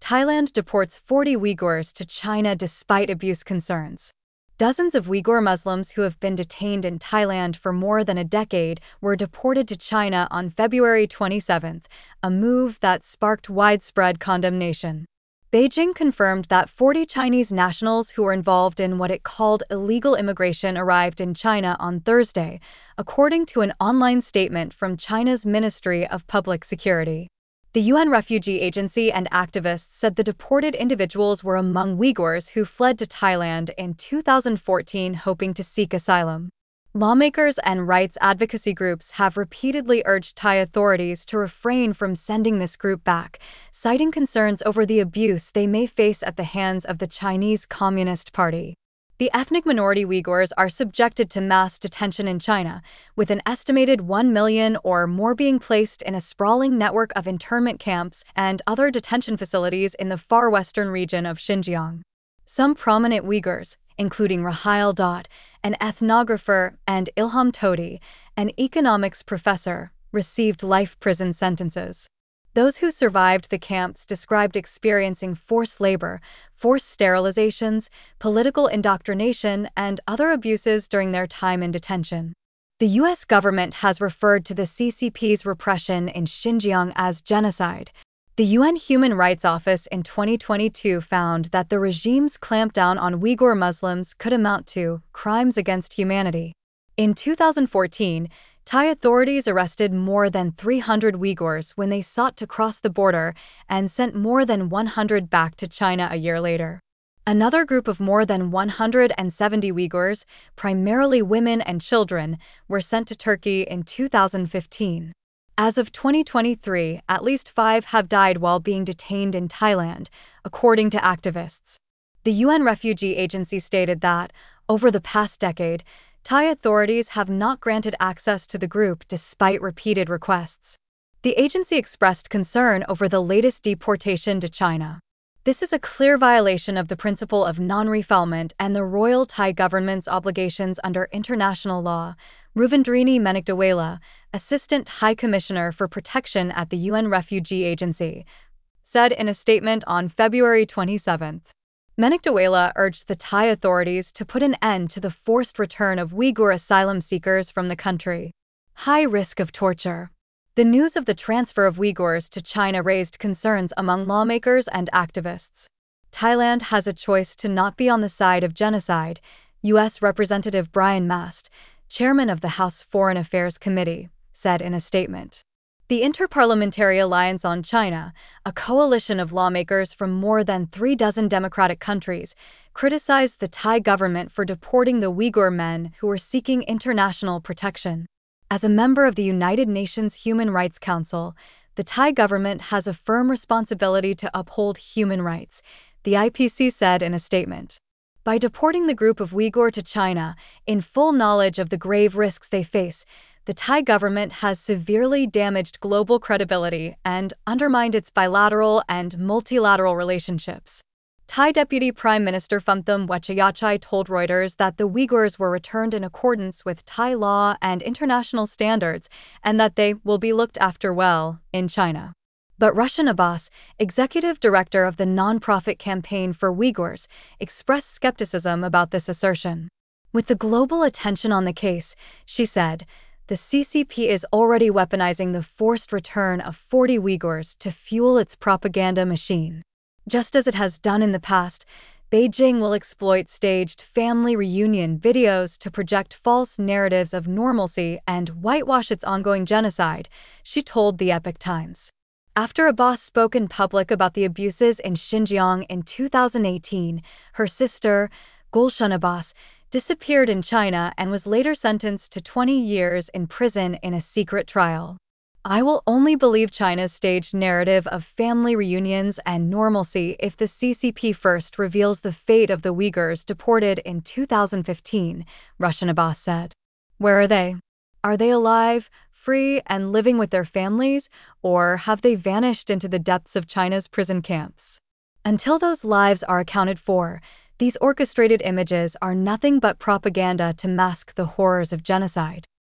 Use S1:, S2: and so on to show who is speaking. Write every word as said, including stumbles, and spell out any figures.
S1: Thailand deports forty Uyghurs to China despite abuse concerns. Dozens of Uyghur Muslims who have been detained in Thailand for more than a decade were deported to China on February twenty-seventh, a move that sparked widespread condemnation. Beijing confirmed that forty Chinese nationals who were involved in what it called illegal immigration arrived in China on Thursday, according to an online statement from China's Ministry of Public Security. The U N Refugee Agency and activists said the deported individuals were among Uyghurs who fled to Thailand in two thousand fourteen hoping to seek asylum. Lawmakers and rights advocacy groups have repeatedly urged Thai authorities to refrain from sending this group back, citing concerns over the abuse they may face at the hands of the Chinese Communist Party. The ethnic minority Uyghurs are subjected to mass detention in China, with an estimated one million or more being placed in a sprawling network of internment camps and other detention facilities in the far western region of Xinjiang. Some prominent Uyghurs, including Rahil Daud, an ethnographer, and Ilham Tohti, an economics professor, received life prison sentences. Those who survived the camps described experiencing forced labor, forced sterilizations, political indoctrination, and other abuses during their time in detention. The U S government has referred to the C C P's repression in Xinjiang as genocide. The U N Human Rights Office in twenty twenty-two found that the regime's clampdown on Uyghur Muslims could amount to crimes against humanity. In two thousand fourteen, Thai authorities arrested more than three hundred Uyghurs when they sought to cross the border and sent more than one hundred back to China a year later. Another group of more than one hundred seventy Uyghurs, primarily women and children, were sent to Turkey in two thousand fifteen. As of twenty twenty-three, at least five have died while being detained in Thailand, according to activists. The U N Refugee Agency stated that, over the past decade, Thai authorities have not granted access to the group despite repeated requests. The agency expressed concern over the latest deportation to China. This is a clear violation of the principle of non-refoulement and the Royal Thai government's obligations under international law, Ruvendrini Menigdewala, Assistant High Commissioner for Protection at the U N Refugee Agency, said in a statement on February twenty-seventh. Menigdewala urged the Thai authorities to put an end to the forced return of Uyghur asylum seekers from the country. High risk of torture. The news of the transfer of Uyghurs to China raised concerns among lawmakers and activists. Thailand has a choice to not be on the side of genocide, U S Representative Brian Mast, chairman of the House Foreign Affairs Committee, said in a statement. The Interparliamentary Alliance on China, a coalition of lawmakers from more than three dozen democratic countries, criticized the Thai government for deporting the Uyghur men who were seeking international protection. As a member of the United Nations Human Rights Council, the Thai government has a firm responsibility to uphold human rights, the I P C said in a statement. By deporting the group of Uyghur to China, in full knowledge of the grave risks they face, the Thai government has severely damaged global credibility and undermined its bilateral and multilateral relationships. Thai Deputy Prime Minister Phumtham Wechayachai told Reuters that the Uyghurs were returned in accordance with Thai law and international standards and that they will be looked after well in China. But Rushan Abbas, executive director of the nonprofit Campaign for Uyghurs, expressed skepticism about this assertion. With the global attention on the case, she said, the C C P is already weaponizing the forced return of forty Uyghurs to fuel its propaganda machine. Just as it has done in the past, Beijing will exploit staged family reunion videos to project false narratives of normalcy and whitewash its ongoing genocide, she told the Epoch Times. After Abbas spoke in public about the abuses in Xinjiang in two thousand eighteen, her sister, Gulshan Abbas, disappeared in China and was later sentenced to twenty years in prison in a secret trial. I will only believe China's staged narrative of family reunions and normalcy if the C C P first reveals the fate of the Uyghurs deported in two thousand fifteen, Rushan Abbas said. Where are they? Are they alive, free, and living with their families, or have they vanished into the depths of China's prison camps? Until those lives are accounted for, these orchestrated images are nothing but propaganda to mask the horrors of genocide.